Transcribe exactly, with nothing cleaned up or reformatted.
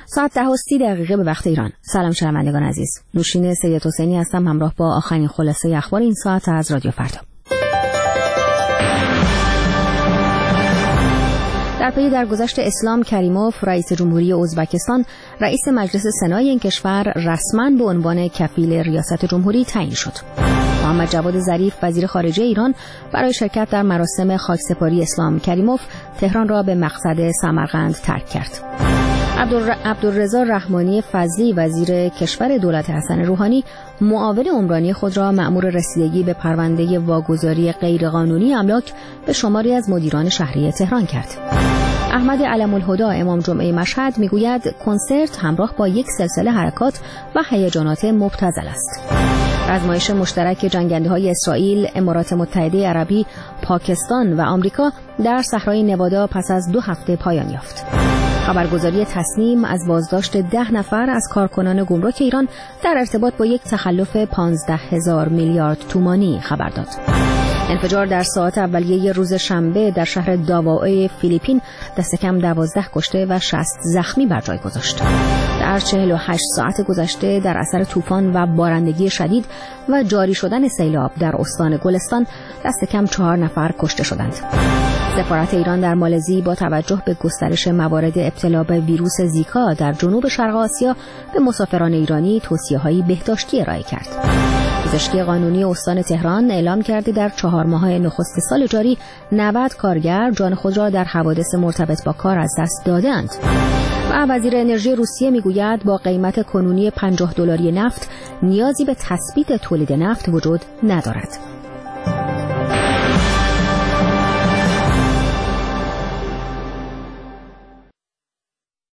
ساعت ده و سی دقیقه به وقت ایران. سلام شنوندگان عزیز. نوشین سید حسینی هستم همراه با آخرین خلاصه اخبار این ساعت از رادیو فردا. در پی درگذشت اسلام کریموف، رئیس جمهوری ازبکستان، رئیس مجلس سنای این کشور رسما به عنوان کفیل ریاست جمهوری تعیین شد. محمد جواد ظریف، وزیر خارجه ایران، برای شرکت در مراسم خاکسپاری اسلام کریموف تهران را به مقصد سمرقند ترک کرد. عبدالرضا رحمانی فضلی، وزیر کشور دولت حسن روحانی، معاون عمرانی خود را مأمور رسیدگی به پرونده واگذاری غیرقانونی املاک به شماری از مدیران شهری تهران کرد. احمد علم الهدی، امام جمعه مشهد، میگوید کنسرت همراه با یک سلسله حرکات و هیجانات مبتذل است. آزمایش مشترک جنگنده‌های اسرائیل، امارات متحده عربی، پاکستان و آمریکا در صحرای نوادا پس از دو هفته پایان یافت. خبرگزاری تصنیم از بازداشت ده نفر از کارکنان گمرک ایران در ارتباط با یک تخلف پانزده هزار میلیارد تومانی خبر داد. انفجار در ساعات اولیه روز شنبه در شهر داوائو فیلیپین دست کم دوازده کشته و شصت زخمی بر جای گذاشت. در چهل و هشت ساعت گذشته در اثر طوفان و بارندگی شدید و جاری شدن سیلاب در استان گلستان دست کم چهار نفر کشته شدند. سفارت ایران در مالزی با توجه به گسترش موارد ابتلا به ویروس زیکا در جنوب شرق آسیا به مسافران ایرانی توصیه‌های بهداشتی ارائه کرد. پزشکی قانونی استان تهران اعلام کرده در چهار ماه نخست سال جاری نود کارگر جان خود را در حوادث مرتبط با کار از دست دادند. و وزیر انرژی روسیه میگوید با قیمت کنونی پنجاه دلاری نفت نیازی به تثبیت تولید نفت وجود ندارد.